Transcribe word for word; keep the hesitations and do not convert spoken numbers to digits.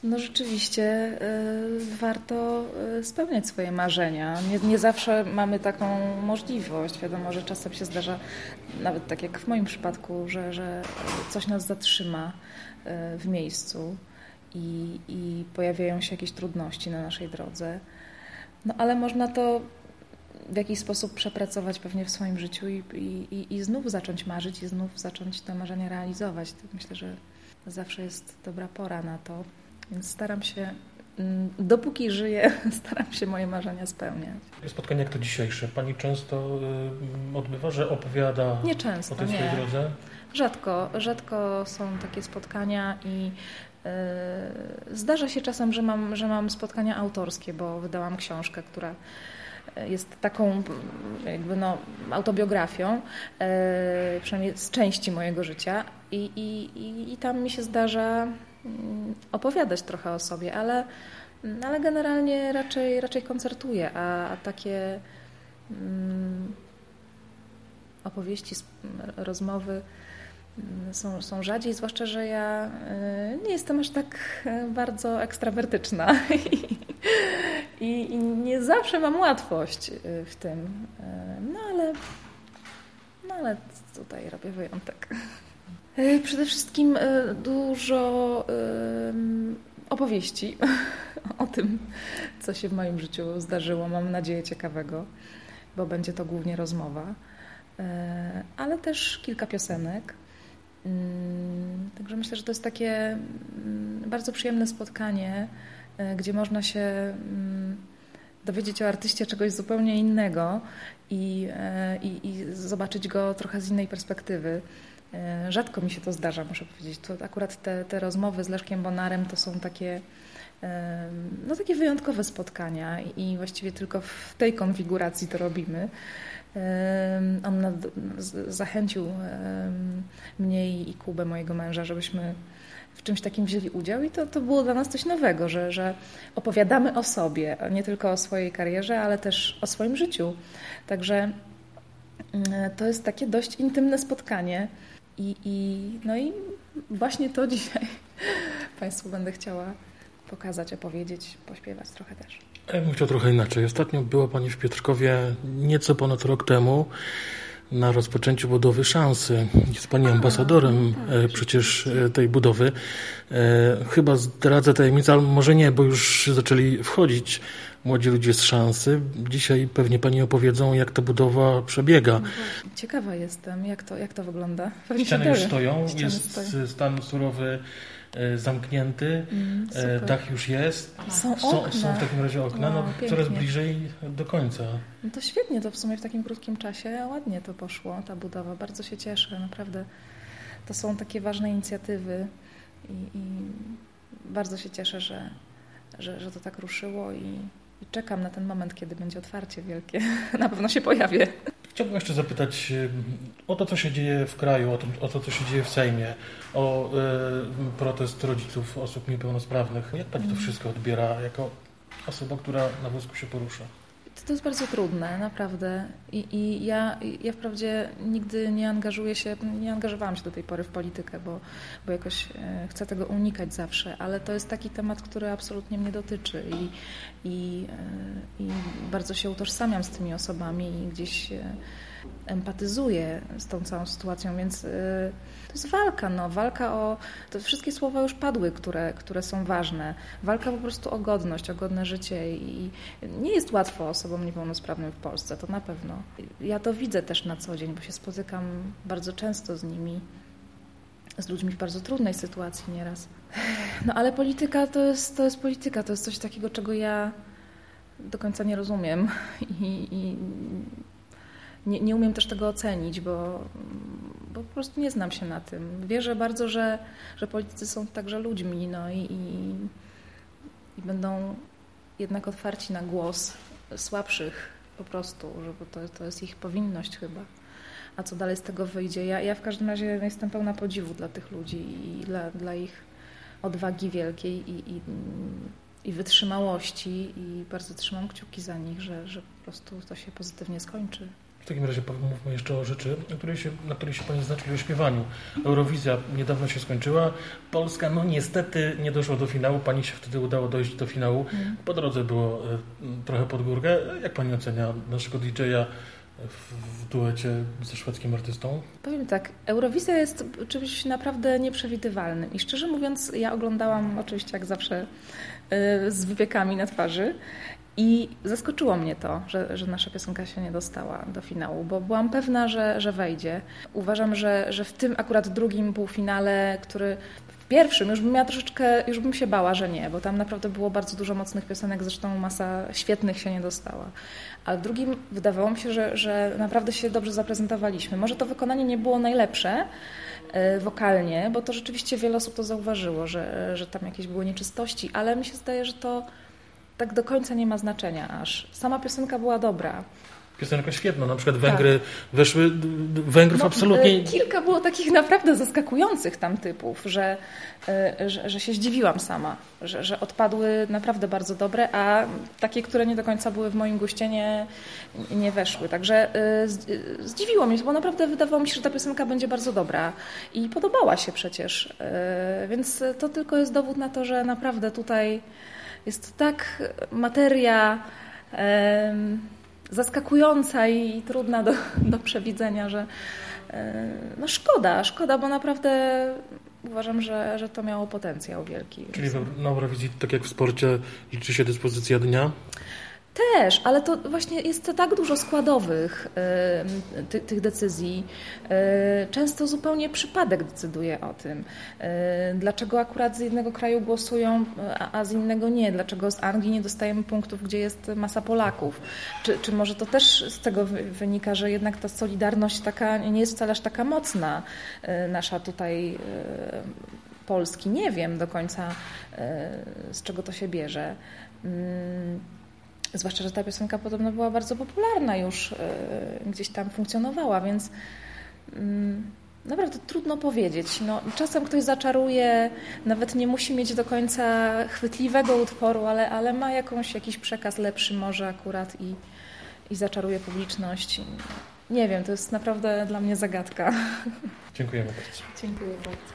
No rzeczywiście y, warto y, spełniać swoje marzenia. Nie, nie zawsze mamy taką możliwość. Wiadomo, że czasem się zdarza, nawet tak jak w moim przypadku, że, że coś nas zatrzyma y, w miejscu i, i pojawiają się jakieś trudności na naszej drodze. No ale można to w jakiś sposób przepracować pewnie w swoim życiu i, i, i znów zacząć marzyć i znów zacząć te marzenia realizować. Myślę, że zawsze jest dobra pora na to. Więc staram się, dopóki żyję, staram się moje marzenia spełniać. Spotkania jak to dzisiejsze. Pani często y, odbywa, że opowiada nie często, o tej nie. swojej drodze? Rzadko, rzadko są takie spotkania i y, zdarza się czasem, że mam, że mam spotkania autorskie, bo wydałam książkę, która jest taką jakby no, autobiografią, y, przynajmniej z części mojego życia i, i, i, i tam mi się zdarza opowiadać trochę o sobie, ale, ale generalnie raczej, raczej koncertuję, a, a takie um, opowieści, rozmowy są, są rzadziej, zwłaszcza, że ja y, nie jestem aż tak bardzo ekstrawertyczna i, i nie zawsze mam łatwość w tym, no ale, no ale tutaj robię wyjątek. Przede wszystkim dużo opowieści o tym, co się w moim życiu zdarzyło. Mam nadzieję ciekawego, bo będzie to głównie rozmowa, ale też kilka piosenek. Także myślę, że to jest takie bardzo przyjemne spotkanie, gdzie można się dowiedzieć o artyście czegoś zupełnie innego i, i, i zobaczyć go trochę z innej perspektywy. Rzadko mi się to zdarza, muszę powiedzieć. To akurat te, te rozmowy z Leszkiem Bonarem to są takie, no, takie wyjątkowe spotkania i właściwie tylko w tej konfiguracji to robimy. On nad, zachęcił mnie i Kubę, mojego męża, żebyśmy w czymś takim wzięli udział i to, to było dla nas coś nowego, że, że opowiadamy o sobie, nie tylko o swojej karierze, ale też o swoim życiu. Także to jest takie dość intymne spotkanie. I, i, no i właśnie to dzisiaj Państwu będę chciała pokazać, opowiedzieć, pośpiewać trochę też. Ja bym chciał trochę inaczej. Ostatnio była Pani w Piotrkowie nieco ponad rok temu na rozpoczęciu budowy Szansy. Jest Pani A, ambasadorem tak, przecież tej budowy. Chyba zdradzę tajemnicę, ale może nie, bo już zaczęli wchodzić młodzi ludzie z Szansy. Dzisiaj pewnie Pani opowiedzą, jak ta budowa przebiega. No ciekawa jestem, jak to, jak to wygląda. Pewnie Ściany już stoją, Ściany jest stoją. Stan surowy zamknięty, mm, dach już jest. Są, są okna. Są w takim razie okna, Wow, no, coraz bliżej do końca. No to świetnie, to w sumie w takim krótkim czasie ładnie to poszło, ta budowa. Bardzo się cieszę, naprawdę. To są takie ważne inicjatywy i, i bardzo się cieszę, że, że, że to tak ruszyło i, i czekam na ten moment, kiedy będzie otwarcie wielkie. Na pewno się pojawię. Chciałbym jeszcze zapytać o to, co się dzieje w kraju, o to, o to co się dzieje w Sejmie, o y, protest rodziców osób niepełnosprawnych. Jak Pani to wszystko odbiera jako osoba, która na wózku się porusza? To jest bardzo trudne, naprawdę. I, i ja, ja wprawdzie nigdy nie angażuję się, nie angażowałam się do tej pory w politykę, bo, bo jakoś chcę tego unikać zawsze, ale to jest taki temat, który absolutnie mnie dotyczy i, i, i bardzo się utożsamiam z tymi osobami i gdzieś empatyzuję z tą całą sytuacją, więc to jest walka, no, walka o, te wszystkie słowa już padły, które, które są ważne. Walka po prostu o godność, o godne życie i nie jest łatwo osobom niepełnosprawnym w Polsce, to na pewno. Ja to widzę też na co dzień, bo się spotykam bardzo często z nimi, z ludźmi w bardzo trudnej sytuacji nieraz. No ale polityka to jest, to jest polityka, to jest coś takiego, czego ja do końca nie rozumiem i, i nie, nie umiem też tego ocenić, bo, bo po prostu nie znam się na tym. Wierzę bardzo, że, że politycy są także ludźmi, no i, i, i będą jednak otwarci na głos słabszych po prostu, że to, to jest ich powinność chyba. A co dalej z tego wyjdzie? Ja, ja w każdym razie jestem pełna podziwu dla tych ludzi i dla, dla ich odwagi wielkiej i, i, i wytrzymałości i bardzo trzymam kciuki za nich, że, że po prostu to się pozytywnie skończy. W takim razie pomówmy jeszcze o rzeczy, na której się, na której się Pani zna, czyli o śpiewaniu. Eurowizja niedawno się skończyła. Polska, no niestety nie doszła do finału. Pani się wtedy udało dojść do finału. Mm. Po drodze było e, trochę pod górkę. Jak Pani ocenia naszego didżeja w, w duecie ze szwedzkim artystą? Powiem tak, Eurowizja jest czymś naprawdę nieprzewidywalnym. I szczerze mówiąc, ja oglądałam oczywiście jak zawsze e, z wypiekami na twarzy. I zaskoczyło mnie to, że, że nasza piosenka się nie dostała do finału, bo byłam pewna, że, że wejdzie. Uważam, że, że w tym akurat drugim półfinale, który w pierwszym już bym miała troszeczkę, już bym się bała, że nie, bo tam naprawdę było bardzo dużo mocnych piosenek, zresztą masa świetnych się nie dostała. A w drugim wydawało mi się, że, że naprawdę się dobrze zaprezentowaliśmy. Może to wykonanie nie było najlepsze wokalnie, bo to rzeczywiście wiele osób to zauważyło, że, że tam jakieś były nieczystości, ale mi się zdaje, że to tak do końca nie ma znaczenia aż. Sama piosenka była dobra. Piosenka świetna, na przykład Węgry tak. weszły, Węgrów no, absolutnie... Kilka było takich naprawdę zaskakujących tam typów, że, że, że się zdziwiłam sama, że, że odpadły naprawdę bardzo dobre, a takie, które nie do końca były w moim guście, nie, nie weszły. Także zdziwiło mnie, bo naprawdę wydawało mi się, że ta piosenka będzie bardzo dobra i podobała się przecież. Więc to tylko jest dowód na to, że naprawdę tutaj jest tak materia e, zaskakująca i trudna do, do przewidzenia, że e, no szkoda, szkoda, bo naprawdę uważam, że, że to miało potencjał wielki. Czyli na Eurowizji, tak jak w sporcie, liczy się dyspozycja dnia? Też, ale to właśnie jest tak dużo składowych y, ty, tych decyzji. Y, często zupełnie przypadek decyduje o tym. Y, dlaczego akurat z jednego kraju głosują, a, a z innego nie? Dlaczego z Anglii nie dostajemy punktów, gdzie jest masa Polaków? Czy, czy może to też z tego wynika, że jednak ta solidarność taka nie jest wcale aż taka mocna, y, nasza tutaj y, Polski? Nie wiem do końca, y, z czego to się bierze. Y, Zwłaszcza, że ta piosenka podobno była bardzo popularna już, yy, gdzieś tam funkcjonowała, więc yy, naprawdę trudno powiedzieć. No, czasem ktoś zaczaruje, nawet nie musi mieć do końca chwytliwego utworu, ale, ale ma jakąś, jakiś przekaz lepszy może akurat i, i zaczaruje publiczność. Nie wiem, to jest naprawdę dla mnie zagadka. Dziękujemy bardzo. Dziękuję bardzo.